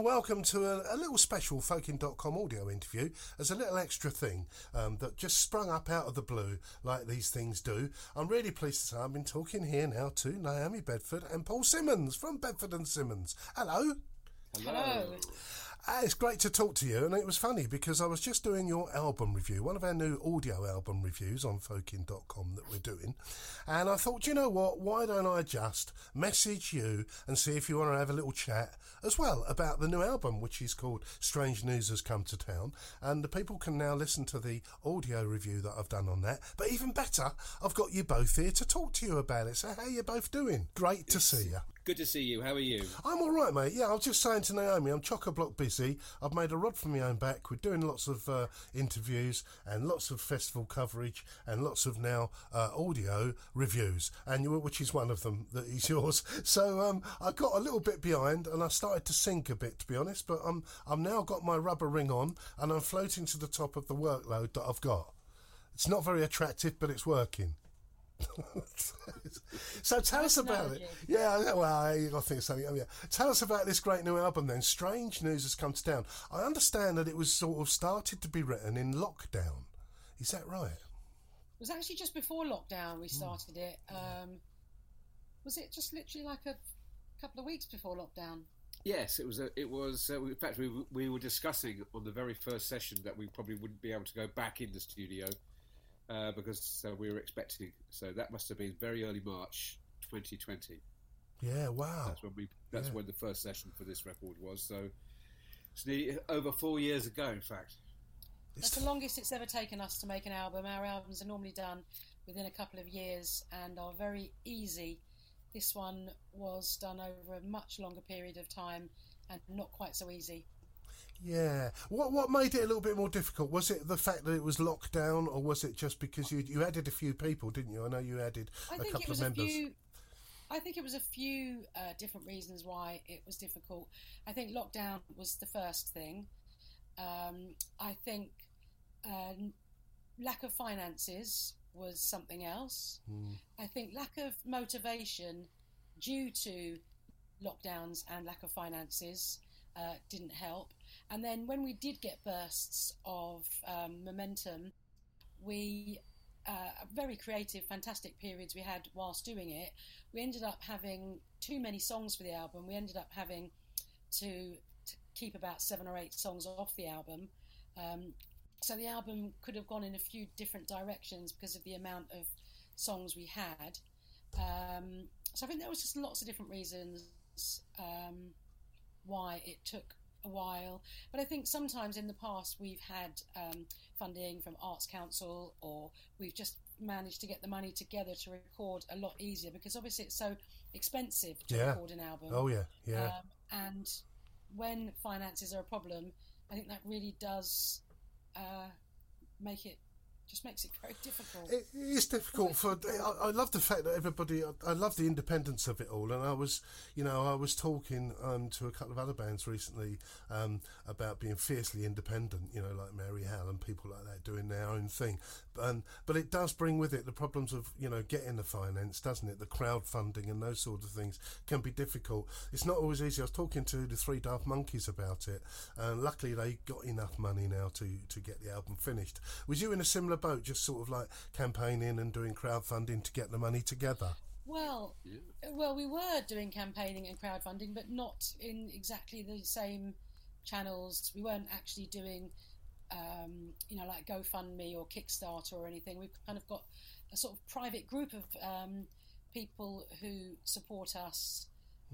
and welcome to a little special Folkin.com audio interview as a little extra thing that just sprung up out of the blue like these things do. I'm really pleased to say I've been talking here now to Naomi Bedford and Paul Simmons from Bedford and Simmons. Hello. Hello. It's great to talk to you, and it was funny because I was just doing your album review, one of our new audio album reviews on Folkin.com that we're doing, and I thought, you know what, why don't I just message you and see if you want to have a little chat as well about the new album, which is called Strange News Has Come to Town, and the people can now listen to the audio review that I've done on that. But even better, I've got you both here to talk to you about it. So how are you both doing? Great to see you. Good to see you. How are you? I'm all right, mate. Yeah, I was just saying to Naomi, I'm chock-a-block busy. I've made a rod from my own back. We're doing lots of interviews and lots of festival coverage and lots of now audio reviews, and which is one of them that is yours. So I got a little bit behind and I started to sink a bit, to be honest. But I'm now got my rubber ring on and I'm floating to the top of the workload that I've got. It's not very attractive, but it's working. So tell us about it. Yeah, well, I think something. Oh, yeah. Tell us about this great new album then. Strange News Has Come to Town. I understand that it was sort of started to be written in lockdown. Is that right? It was actually just before lockdown we started it. Was it just literally like a couple of weeks before lockdown? Yes, it was. In fact, we were discussing on the very first session that we probably wouldn't be able to go back in the studio. Because we were expecting, so that must have been very early March 2020. Yeah, wow. That's when the first session for this record was. So it's over 4 years ago, in fact. That's the longest it's ever taken us to make an album. Our albums are normally done within a couple of years and are very easy. This one was done over a much longer period of time and not quite so easy. Yeah. What made it a little bit more difficult? Was it the fact that it was locked down, or was it just because you added a few people, didn't you? I know you added a couple of members. I think it was a few different reasons why it was difficult. I think lockdown was the first thing. I think lack of finances was something else. I think lack of motivation due to lockdowns and lack of finances didn't help. And then when we did get bursts of momentum, very creative, fantastic periods we had whilst doing it, we ended up having too many songs for the album. We ended up having to keep about 7 or 8 songs off the album. So the album could have gone in a few different directions because of the amount of songs we had. So I think there was just lots of different reasons why it took a while. But I think sometimes in the past we've had funding from Arts Council, or we've just managed to get the money together to record a lot easier, because obviously it's so expensive to record an album. Oh yeah. And when finances are a problem, I think that really does makes it very difficult. It is difficult I love the fact that I love the independence of it all, and I was talking to a couple of other bands recently about being fiercely independent, like Mary Hell and people like that doing their own thing. But it does bring with it the problems of, getting the finance, doesn't it? The crowdfunding and those sort of things can be difficult. It's not always easy. I was talking to the Three Daft Monkeys about it, and luckily they got enough money now to get the album finished. Was you in a similar boat, just sort of like campaigning and doing crowdfunding to get the money together? Well, we were doing campaigning and crowdfunding, but not in exactly the same channels. We weren't actually doing, like GoFundMe or Kickstarter or anything. We've kind of got a sort of private group of people who support us.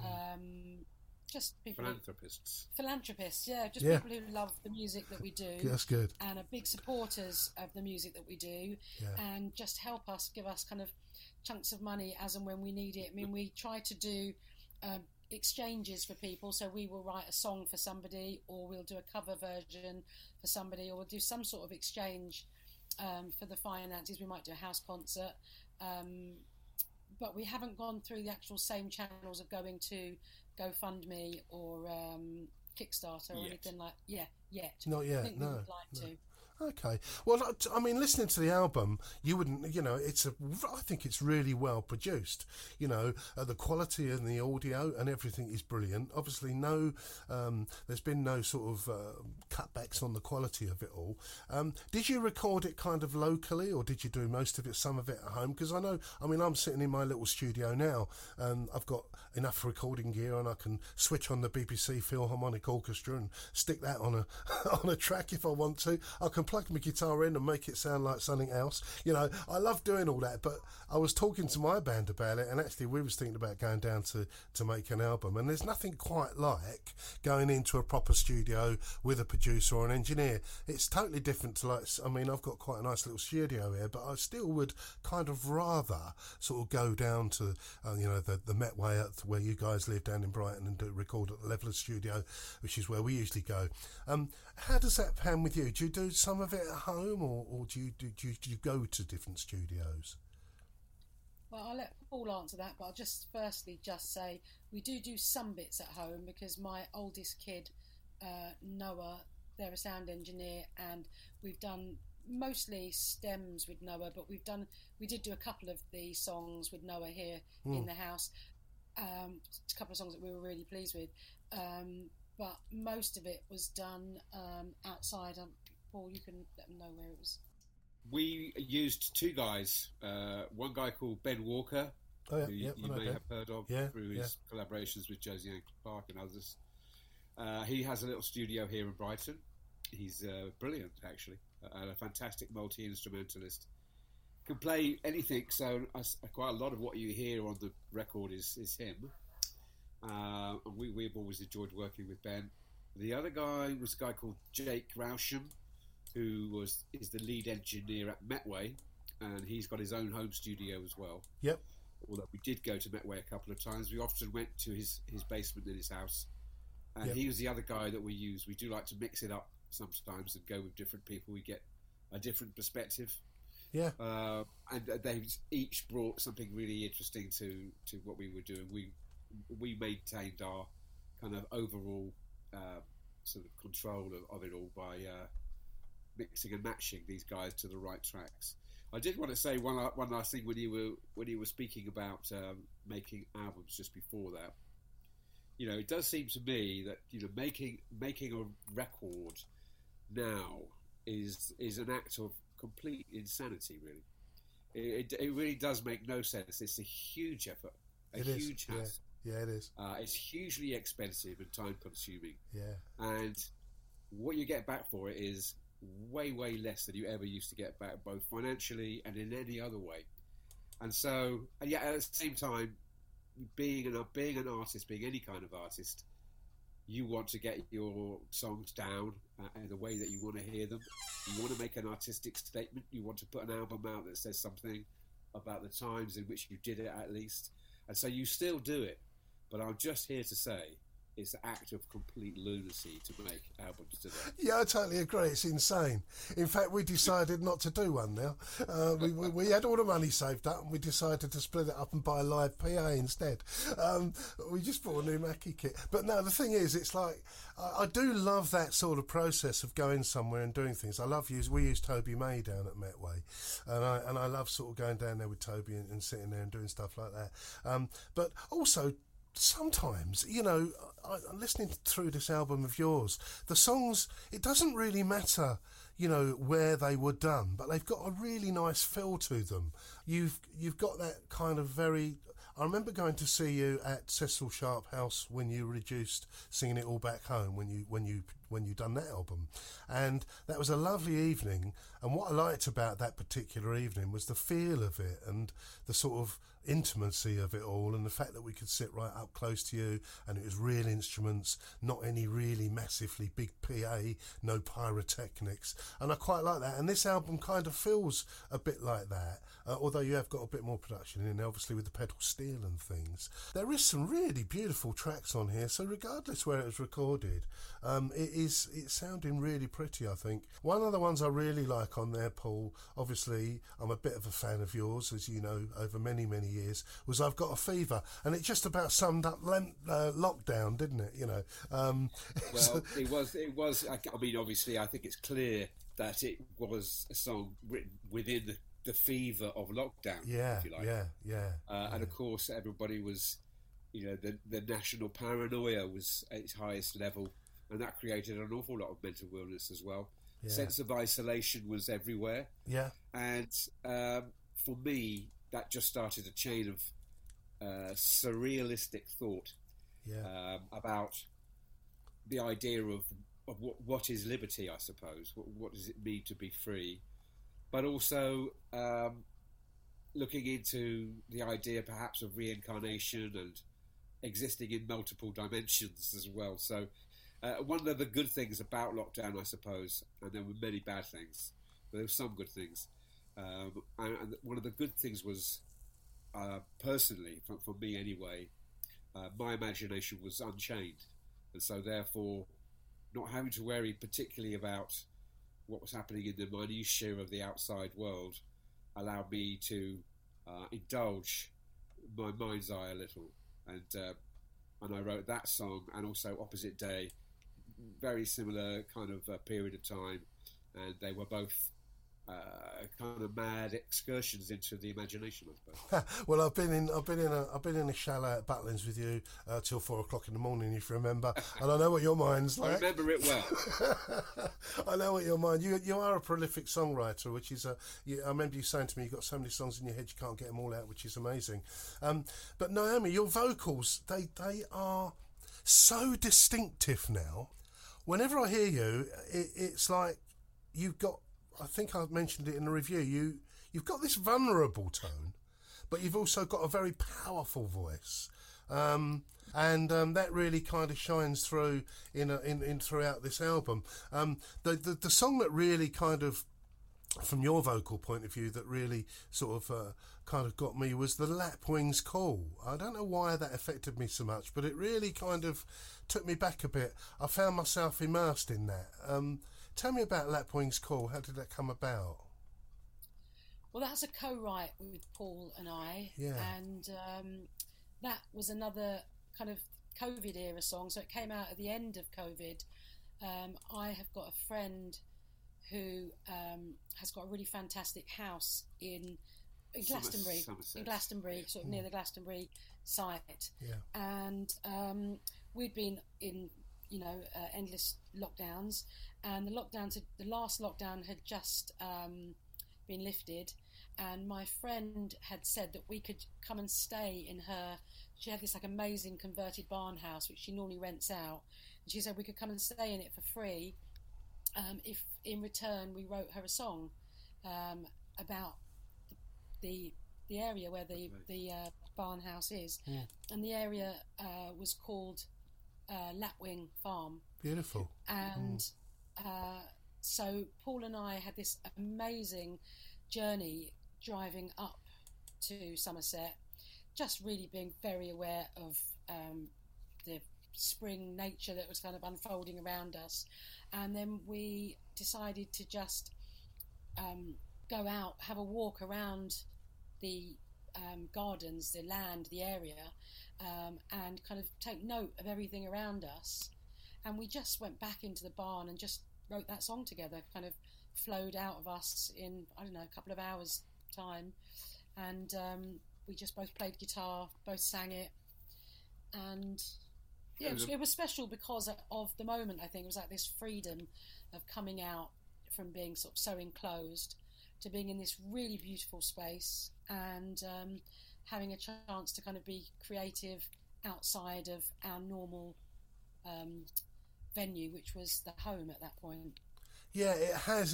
Just people philanthropists, yeah, just people who love the music that we do. That's good. And are big supporters of the music that we do, and just help us, give us kind of chunks of money as and when we need it. I mean, we try to do exchanges for people, so we will write a song for somebody, or we'll do a cover version for somebody, or we'll do some sort of exchange for the finances. We might do a house concert. But we haven't gone through the actual same channels of going to GoFundMe or Kickstarter or anything like yet. Not yet. I think we would like to. Okay. Well, I mean, listening to the album, you wouldn't, I think it's really well produced. The quality and the audio and everything is brilliant. Obviously, there's been no sort of cutbacks on the quality of it all. Did you record it kind of locally, or did you do most of it, some of it at home? Because I'm sitting in my little studio now, and I've got enough recording gear, and I can switch on the BBC Philharmonic Orchestra and stick that on a track if I want to. I can plug my guitar in and make it sound like something else. I love doing all that, but I was talking to my band about it, and actually we was thinking about going down to make an album, and there's nothing quite like going into a proper studio with a producer or an engineer. It's totally different to I've got quite a nice little studio here, but I still would kind of rather sort of go down to the Metway where you guys live down in Brighton and record at the Leveler studio, which is where we usually go. How does that pan with you? Do you do some of it at home, or do you go to different studios? Well, I'll let Paul answer that, but I'll just say we do some bits at home, because my oldest kid, Noah, they're a sound engineer, and we've done mostly stems with Noah, but we did do a couple of the songs with Noah here in the house. A couple of songs that we were really pleased with, but most of it was done outside. Paul, you can let them know where it was. We used two guys. One guy called Ben Walker, who you may have heard of through his collaborations with Josie Ann Clark and others. He has a little studio here in Brighton. He's brilliant, actually, and a fantastic multi-instrumentalist. Can play anything, so quite a lot of what you hear on the record is him. And we've always enjoyed working with Ben. The other guy was a guy called Jake Rousham, who is the lead engineer at Metway, and he's got his own home studio as well. Yep. Although we did go to Metway a couple of times, we often went to his basement in his house, and he was the other guy that we use. We do like to mix it up sometimes and go with different people. We get a different perspective. Yeah. And they each brought something really interesting to what we were doing. We maintained our kind of overall sort of control of it all by mixing and matching these guys to the right tracks. I did want to say one last thing when you were speaking about making albums just before that. It does seem to me that making a record now is an act of complete insanity. Really, it really does make no sense. It's a huge effort, huge hassle. Yeah, it is. It's hugely expensive and time consuming. Yeah, and what you get back for it is way less than you ever used to get back, both financially and in any other way. And so, and yet at the same time, being an artist, being any kind of artist, you want to get your songs down in the way that you want to hear them. You want to make an artistic statement. You want to put an album out that says something about the times in which you did it, at least. And so you still do it. But I'm just here to say it's an act of complete lunacy to make albums today. Yeah, I totally agree. It's insane. In fact, we decided not to do one now. We had all the money saved up, and we decided to split it up and buy a live PA instead. We just bought a new Mackie kit. But no, the thing is, it's like, I do love that sort of process of going somewhere and doing things. We use Toby May down at Metway, and I love sort of going down there with Toby and sitting there and doing stuff like that. But also, sometimes, listening through this album of yours, the songs, it doesn't really matter, where they were done, but they've got a really nice feel to them. You've got that kind of very... I remember going to see you at Cecil Sharp House when you reduced Singing It All Back Home, when you done that album, and that was a lovely evening. And what I liked about that particular evening was the feel of it and the sort of intimacy of it all, and the fact that we could sit right up close to you, and it was real instruments, not any really massively big PA, no pyrotechnics, and I quite like that. And this album kind of feels a bit like that, although you have got a bit more production in, obviously, with the pedal steel and things. There is some really beautiful tracks on here, so regardless where it was recorded, it's sounding really pretty, I think. One of the ones I really like on there, Paul, obviously I'm a bit of a fan of yours, as you know, over many years, was I've Got a Fever, and it just about summed up lockdown, didn't it? Well, it was. I mean, obviously, I think it's clear that it was a song written within the fever of lockdown, Yeah, if you like. yeah. And of course, everybody was, the national paranoia was at its highest level, and that created an awful lot of mental illness as well. Yeah. Sense of isolation was everywhere. Yeah. And for me, that just started a chain of surrealistic thought about the idea of what is liberty, I suppose. What does it mean to be free? But also looking into the idea perhaps of reincarnation and existing in multiple dimensions as well. So one of the good things about lockdown, I suppose, and there were many bad things, but there were some good things. And one of the good things was, personally, for me anyway, my imagination was unchained. And so therefore, not having to worry particularly about what was happening in the minutiae of the outside world allowed me to indulge my mind's eye a little. And I wrote that song, and also Opposite Day, very similar kind of period of time, and they were both kind of mad excursions into the imagination, I suppose. Well, I've been in a chalet at Butlins with you till 4 o'clock in the morning, if you remember, and I know what your mind's like. I remember it well. I know what your mind. You are a prolific songwriter, which is I remember you saying to me you've got so many songs in your head you can't get them all out, which is amazing. But Naomi, your vocals they are so distinctive now. Whenever I hear you, it's like you've got. I think I mentioned it in the review. You've got this vulnerable tone, but you've also got a very powerful voice, and that really kind of shines through in throughout this album. The song that really kind of, from your vocal point of view, that really sort of kind of got me was the Lapwings Call. I don't know why that affected me so much, but it really kind of took me back a bit. I found myself immersed in that. Tell me about Lapwings Call. How did that come about? Well, that's a co-write with Paul and I, and that was another kind of COVID era song. So it came out at the end of COVID. I have got a friend who has got a really fantastic house in Glastonbury, sort of near the Glastonbury site, and we'd been in endless lockdowns, and the last lockdown had just been lifted, and my friend had said that we could come and stay in her. She had this like amazing converted barn house which she normally rents out, and she said we could come and stay in it for free if in return we wrote her a song about the area where the barn house is, and the area was called Lapwing Farm. Beautiful. And so Paul and I had this amazing journey driving up to Somerset, just really being very aware of the spring nature that was kind of unfolding around us. And then we decided to just go out, have a walk around the gardens, the land, the area, and kind of take note of everything around us. And we just went back into the barn and just wrote that song together, kind of flowed out of us in, I don't know, a couple of hours time. And we just both played guitar, both sang it. And yeah, it was special because of the moment, I think. It was like this freedom of coming out from being sort of so enclosed to being in this really beautiful space and having a chance to kind of be creative outside of our normal venue, which was the home at that point. Yeah, it has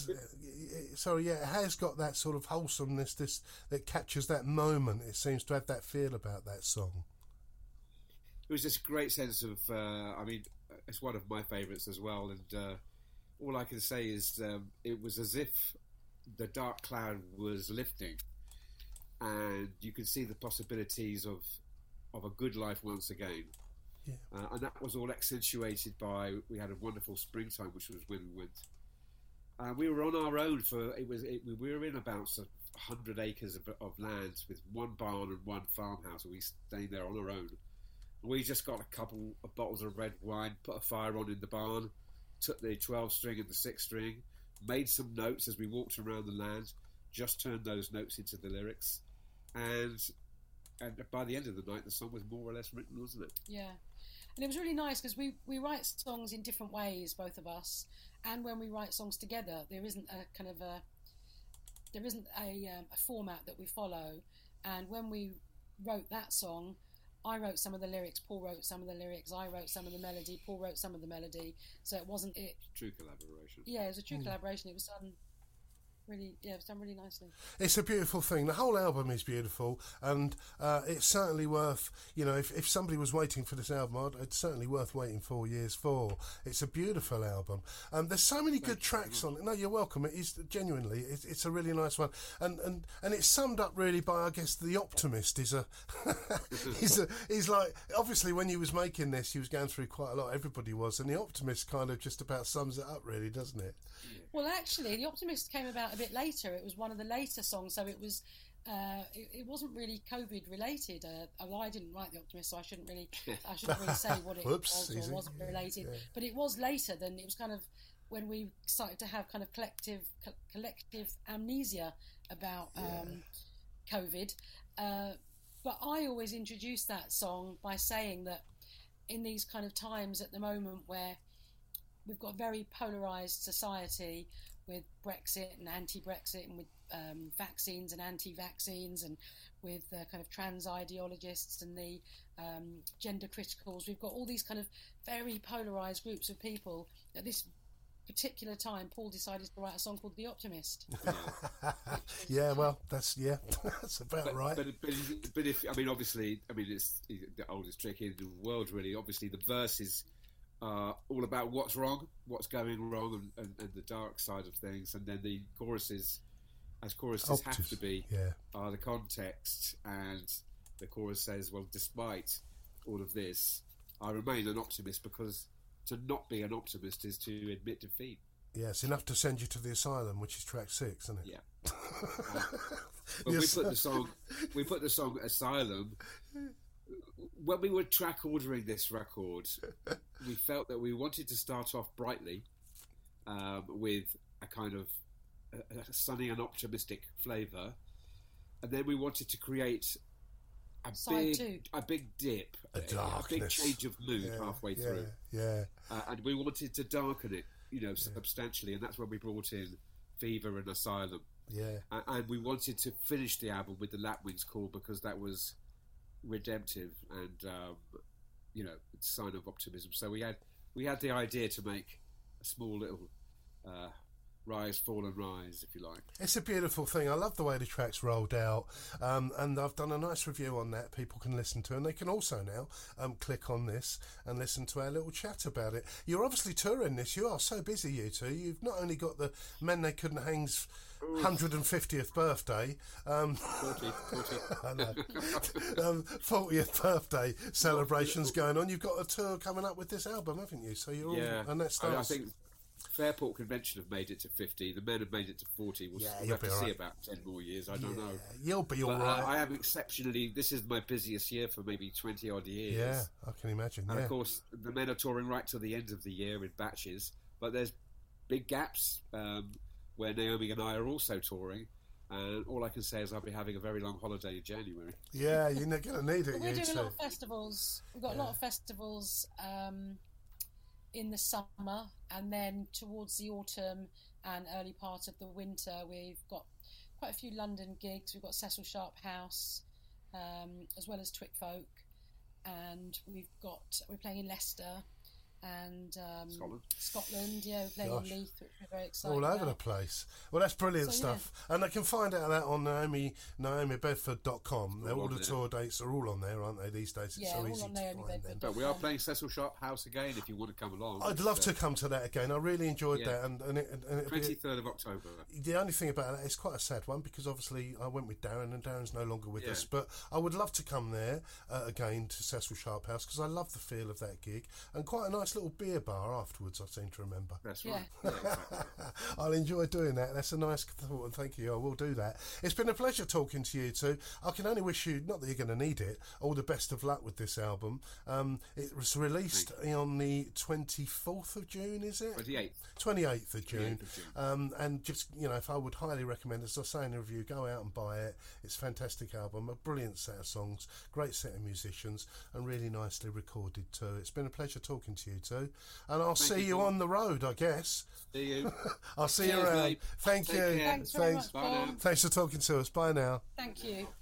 got that sort of wholesomeness that captures that moment. It seems to have that feel about that song. It was this great sense of, it's one of my favourites as well, and all I can say is it was as if the dark cloud was lifting and you could see the possibilities of a good life once again. Yeah. And that was all accentuated by, we had a wonderful springtime, which was when we went. We were on our own we were in about 100 acres of land with one barn and one farmhouse, and we stayed there on our own. We just got a couple of bottles of red wine, put a fire on in the barn, took the 12 string and the 6 string, made some notes as we walked around the land, just turned those notes into the lyrics, and by the end of the night, the song was more or less written, wasn't it? Yeah. And it was really nice because we write songs in different ways, both of us, and when we write songs together, there isn't a format that we follow. And when we wrote that song, I wrote some of the lyrics, Paul wrote some of the lyrics, I wrote some of the melody, Paul wrote some of the melody. So it wasn't it. True collaboration. Yeah, it was a true collaboration. It was done really nicely. It's a beautiful thing. The whole album is beautiful, and it's certainly worth, if somebody was waiting for this album, it's certainly worth waiting 4 years for. It's a beautiful album. There's so many good tracks on it. No, you're welcome. It is genuinely, it's a really nice one, and it's summed up really by, I guess, The Optimist is a he's like, obviously when you was making this, you was going through quite a lot. Everybody was, and The Optimist kind of just about sums it up, really, doesn't it? Well, actually, The Optimist came about a bit later. It was one of the later songs, so it was. It wasn't really COVID related. Although I didn't write The Optimist, so I shouldn't really say what it was or wasn't related. Yeah. But it was later. Then it was kind of when we started to have kind of collective amnesia about COVID. But I always introduced that song by saying that in these kind of times at the moment where we've got a very polarised society with Brexit and anti-Brexit, and with vaccines and anti-vaccines, and with kind of trans ideologists and the gender criticals. We've got all these kind of very polarised groups of people. At this particular time, Paul decided to write a song called The Optimist. Yeah, well, that's about right. But if obviously, it's the oldest trick in the world, really. Obviously, the verses all about what's wrong, what's going wrong, and the dark side of things, and then the choruses, as choruses have to be, are the context. And the chorus says, well, despite all of this, I remain an optimist, because to not be an optimist is to admit defeat. Yeah, it's enough to send you to the asylum, which is track 6, isn't it? Yeah. But we put the song Asylum. When we were track ordering this record, we felt that we wanted to start off brightly with a kind of a sunny and optimistic flavour, and then we wanted to create a big dip, a big change of mood halfway through. Yeah. And we wanted to darken it, substantially, and that's when we brought in Fever and Asylum. Yeah. And we wanted to finish the album with the Lapwings Call, because that was redemptive and sign of optimism. So we had the idea to make a small little rise, fall and rise, if you like. It's a beautiful thing. I love the way the track's rolled out, and I've done a nice review on that people can listen to, and they can also now click on this and listen to our little chat about it. You're obviously touring this. You are so busy, you two. You've not only got the Men They Couldn't Hang's 150th birthday, 40. I know. 40th birthday celebrations going on. You've got a tour coming up with this album, haven't you? So you're all, and that starts. I think Fairport Convention have made it to 50. The Men have made it to 40. We'll have to see about 10 more years. I don't know. You'll be all right. I am exceptionally. This is my busiest year for maybe 20 odd years. Yeah, I can imagine. And of course, the Men are touring right till the end of the year in batches. But there's big gaps where Naomi and I are also touring. And all I can say is I'll be having a very long holiday in January. Yeah, you're not going to need it. We're doing a lot of festivals. We've got a lot of festivals in the summer, and then towards the autumn and early part of the winter, we've got quite a few London gigs. We've got Cecil Sharp House, as well as Twick and we're playing in Leicester and Scotland, we're playing in Leith, which we're very excited all over about. the place. Well, that's brilliant stuff. And they can find out that on NaomiBedford.com. All the tour dates are all on there, aren't they, these days? It's so easy to find them. But we are playing Cecil Sharp House again if you want to come along. I'd love to come to that again. I really enjoyed that. And 23rd of October. The only thing about that, it's quite a sad one, because obviously I went with Darren, and Darren's no longer with us. But I would love to come there again to Cecil Sharp House, because I love the feel of that gig, and quite a nice nice little beer bar afterwards, I seem to remember. That's right. Yeah. Yeah, exactly. I'll enjoy doing that. That's a nice thought, and thank you. I will do that. It's been a pleasure talking to you two. I can only wish you, not that you're going to need it, all the best of luck with this album. It was released on the 24th of June, is it? 28th of June. 28th of June. And just, if I would highly recommend, as I say in the review, go out and buy it. It's a fantastic album, a brilliant set of songs, great set of musicians, and really nicely recorded too. It's been a pleasure talking to you two, and I'll see you on the road, I guess. See you. I'll see Cheers, you around. mate. Thank Take you. care. Thanks very much, Bye Paul. now. Thanks for talking to us. Bye now. Thank you.